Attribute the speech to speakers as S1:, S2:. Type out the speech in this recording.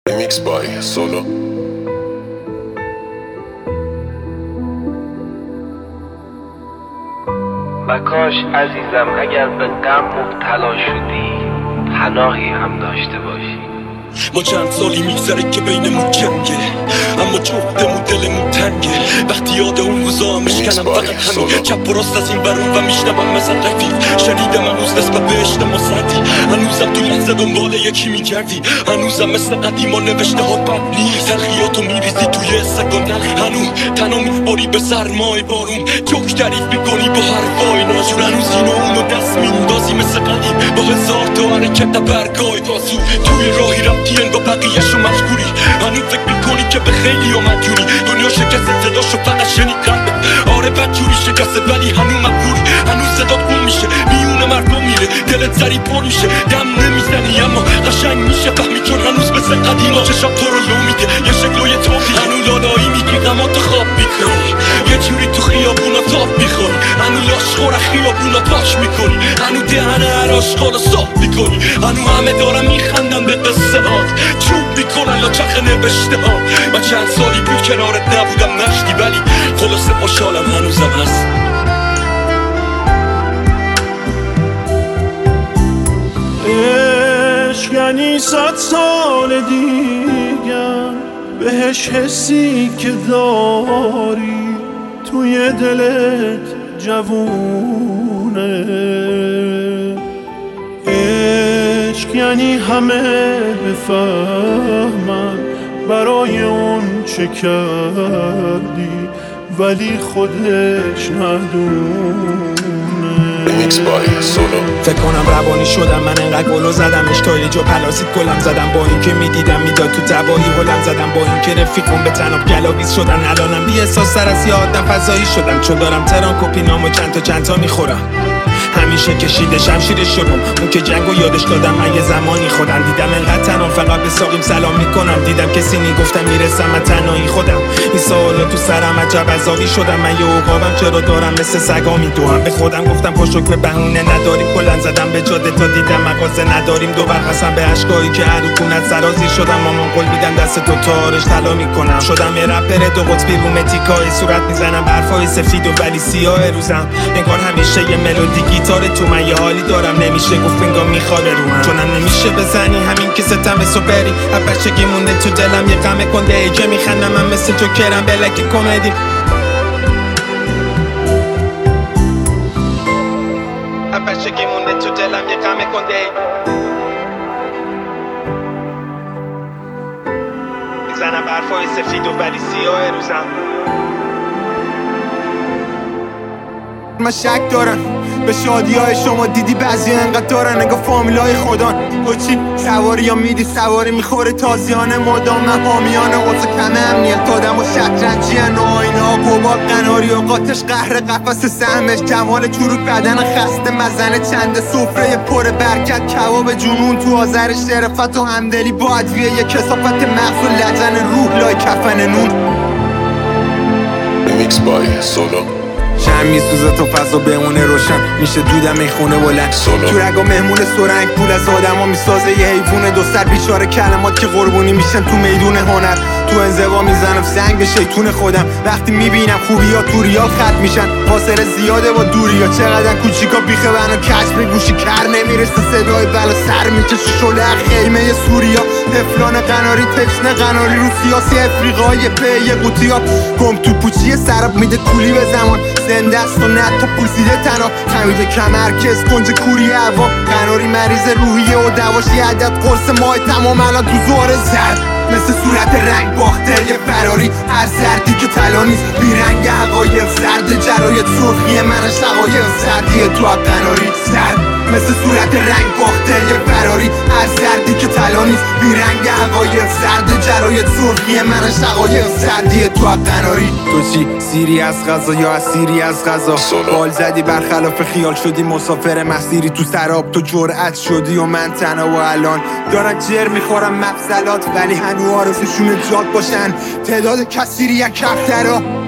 S1: Remix by Solo.
S2: و کاش عزیزم اگر به غم مبتلا شدی پناهی هم داشته باشی.
S3: ما چند سالی میگذره که بینمون جنگه، اما جفتمون دلمون تنگه. وقتی یاد اون روزا هم میشکنم فقط همین چپ و راست از این برون و میشنم مثل رفیق. شنیدم هنوز نسبت به عشق ما سردی، هنوزم تو لحظه دنبال یکی میگردی، هنوزم مثل قدیما نوشته ها بد نیست. تلخیاتو میریزی توی سگان هنوز تنها میباری به سرمای بارون، جوک تعریف میکنی با حرفای ناجور. هنوز اینو اونو دست میندازی مثل قدیم با هزار تا حرکت برگای بازو. توی راهی رفتی انگار بقیه‌شو مجبوری، هنوز فکر میکنی که به خیلی ها مدیونی. دنیا شکست صداشو فقط شنید قلبت، آره بدجوری شکسته ولی هنوز مغروری. هنوز صدات گم میشه میونه مردم میره، دلت سری پر میشه دم نمیزنی اما قشنگ میشه فهمی چون هنوز مثل قدیما چشم تو رو لو میده یه شکل و یه طوری. هنوز لالایی میگی غماتو خواب میکنی، یه جوری تو خیابونا تاب میخوری، هنوز لاشخور خیابونا پاش میکنی، هنوز دهن هر عاشقانو صاف میکنی، هنوز همه دارن میخندن به قصه هات، چوب میکنن لاچخ نوشته ها. من چند سالی بود کنارت نبودم نشتی ولی خلاصه خوشحالم هنوزم هست.
S4: عشق یعنی 100 سال دیگر بهش حسی که داری توی دلت جوونه. عشق یعنی همه بفهمن برای اون چه کردی ولی خودش ندونه.
S1: Remix by Solo.
S5: فکر کنم روانی شدم من انقدر گلو زدمش تا یه جا پلاسید گلم زدم، با اینکه میدیدم میداد تو تبایی هلم زدم، با اینکه رفیقم به تناب گلاویز شدن. الانم بی احساس سر از یه آدم فضایی شدم، چون دارم تران کپینامو چند تا میخورم. همیشه کشیده شمشیر شدم اون که جنگو یادش دادم. من یه زمانی خودم دیدم انقدر تنام فقط به ساقیم سلام میکنم. دیدم کسی میگفتم میرسم من تنهایی خودم. این سوالا تو سرم عجب عذابی شدم. من یه عقابم چرا دارم مثل سگا میدوام. به خودم گفتم پشت به بهونه نداری، کلن زدم به جاده تا دیدم مغازه نداریم. دو برقصم به اشکایی که عروکونت سرازی شدم. مامان قول میدم دست تو تارش طلا میکنم. شدم یه رپر دو قطبی رو متیکای صورت میزنم حرفای سفید و ولی سیاه روزم. انگار همیشه یه ملودی گیتار تو من یه حالی دارم نمیشه گفت انگار میخوابه رو من. چونم نمیشه بزنی همین که ستم سوپری بچگی مونده تو دلم یه غم کنده ای که میخندم من مثل تو کرم بلک کمدی. بچگی مونده تو دلم یه غم کنده ای میزنم حرفای سفید و ولی سیاه روزم. من شک دارم به شادی‌های شما دیدی بعضی انقدر دارن انگار فامیلای خودان. تو چی سواری یا میدی سواری میخوره تازیانه مدام من حامیانه واسه کم امنیت آدم و شطرنجی و آینه ها قبار قناری و قاتش قهر قفس سهمش جمال چروک بدن خسته مزنه چند سفره پر برکت کباب جنون تو آذر شرفت و همدلی با ادویه یه کسافت مغز و لجن روح لای کفن نون.
S1: Remix by Solo.
S5: شم میسوزه تا فضا بمونه روشن میشه دودم این خونه بلند. تو رگا مهمون سرنگ پول از آدم ها میسازه یه حیوون دو سر بیچاره کلمات که قربونی میشن تو میدون هنر. تو انزوا میزنم سنگ به شیطون خودم وقتی میبینم خوبی ها تو ریال خط میشن. فاصله زیاده با دوری ها چقدر کوچیکا بیخه بنا کشف گوشی کر نمیرسه صدای بلا سر میکشه شله خیمه سوریا. تفلان قناری تشنه قناری رو سیاسی افریقای پی یه قوطی ها گم تو پوچی سراب میده کولی به زمان زنده است و نه تا پوسیده تنها خمیده کمرکز کنج کوری هوا قناری مریض روحیه و دواشی عدد قرص ماه تمام الان تو زور زرد مثل صورت رنگ باخته یه فراری هر زردی که طلا نیست بیرنگ حقایق زرد جرایت سرخی من شقایق زردی تو قناری زرد مثل صورت رنگ باخته یه فراری هر زردی که طلا نیست بیرنگ حقایق زرد جرایت سرخی من شقایق زردی تو قناری. تو چی سیری از غذا یا اسیری از غذا بال زدی برخلاف خیال شدی مسافر مسیری تو سراب تو جرأت شدی و من تنها و الان دارن جر میخورم مفصلات ولی هنو آرزوشون جاد باشن تعداد کثیری یک کفترا